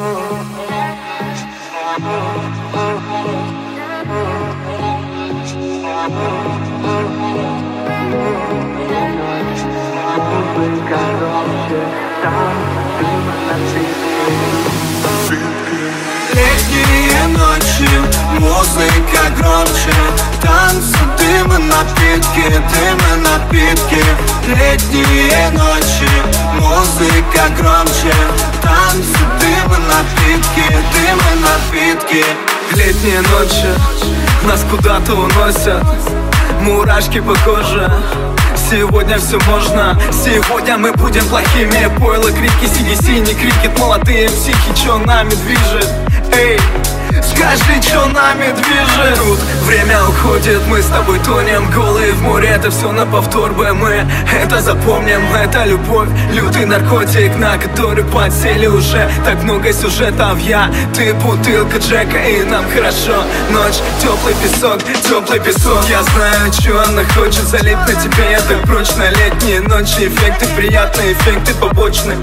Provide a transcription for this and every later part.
Летние ночи, музыка громче, танцы, дым и напитки, дым и напитки. Летние ночи, музыка громче, танцы, дым и напитки, дым и напитки. Летние ночи нас куда-то уносят, мурашки по коже. Сегодня все можно, сегодня мы будем плохими. Пойло, крики, CDC, не крикет, молодые психи, чё нами движет? Эй, скажи, чё нами движет? Тут время уходит, мы с тобой тонем, голые в море, это все на повтор бы. Мы это запомним, это любовь, лютый наркотик, на который подсели уже так много сюжетов. Я, ты, бутылка Джека, и нам хорошо. Ночь, теплый песок, я знаю, чё она хочет, залить на тебе, я так прочно. Летние ночи, эффекты приятные, эффекты побочные.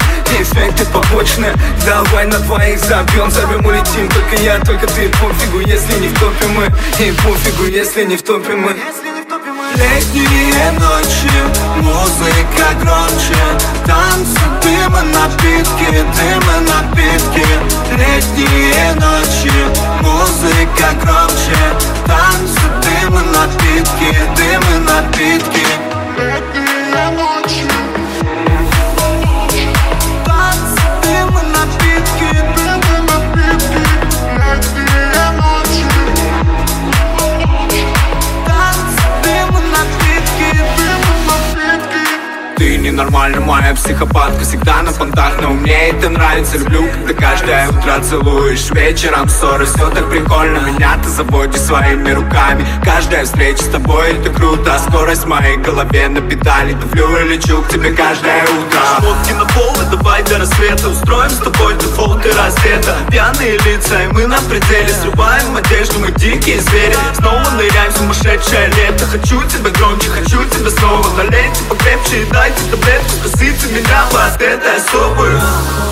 Давай на двоих забьем, улетим, только я, только ты. Пофигу, если не втопим мы, и пофигу, если не втопим мы. Летние ночи, музыка громче, танцы, дым и напитки, дым и напитки. Летние ночи, музыка громче, танцы, дым и напитки, дым и напитки. Летние ночи, танцы, дым и напитки, дым и напитки. Летние ночи, танцы, дым и напитки, дым и напитки. Ты ненормальная моя психопатка, всегда на понтах, но мне это нравится. Люблю, когда каждое утро целуешь, вечером ссоры, все так прикольно. Меня ты заводишь своими руками, каждая встреча с тобой это круто. Скорость в моей голове на педали, давлю и лечу к тебе каждое утро. Шмотки на пол и давай до рассвета, устроим с тобой дефолт и раздета. Пьяные лица и мы на пределе, срываем одежду, мы дикие звери. Снова ныряем в сумасшедшее лето. Хочу тебя громче, хочу тебя снова. Налейте покрепче и дайте таблетку, спасите меня под этой особую.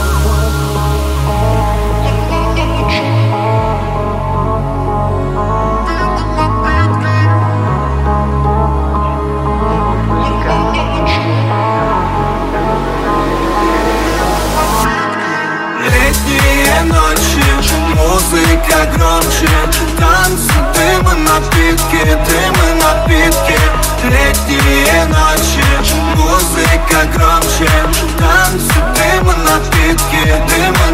Летние ночи, музыка громче, танцы, дым и напитки, дым и напитки. Летние ночи, музыка громче, танцы, дым и напитки, дым и